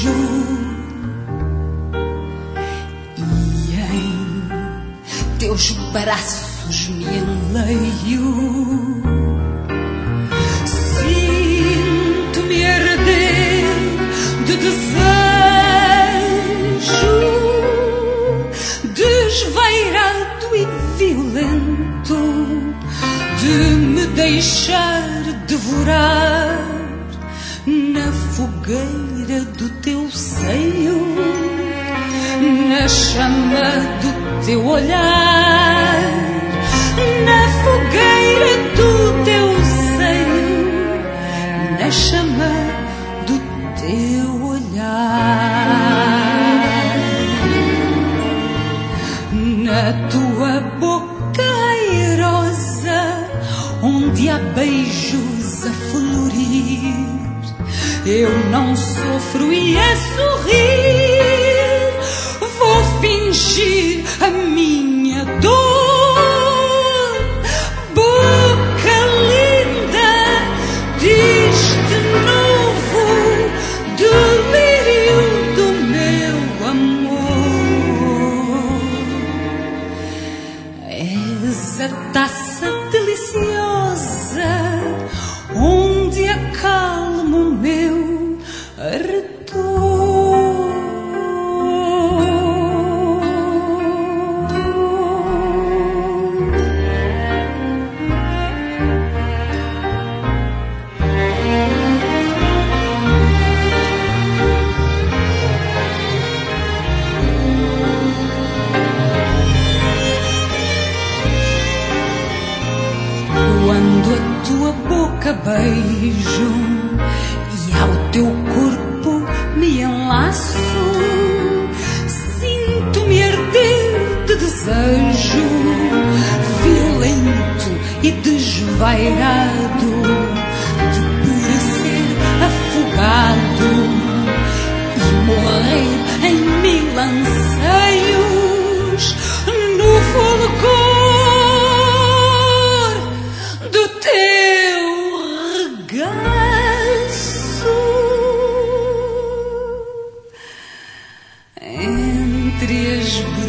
beijo e em teus braços me enleio. Sinto-me arder de desejo, desvairado e violento, de me deixar devorar na fogueira do teu seio, na chama do teu olhar, na fogueira do teu seio, na chama do teu olhar, na tua boca airosa, onde há beijos a florir. Eu não sofro e a sorrir, vou fingir a minha dor. Boca linda, deste novo delírio do meu amor. És a taça deliciosa onde acalmo o meu retor. Quando a tua boca beijo e ao teu corpo me enlaço, sinto-me arder de desejo, violento e desvairado, de por ser afogado e morrer em mil anseios, no fulgor do teu regaço. Entre as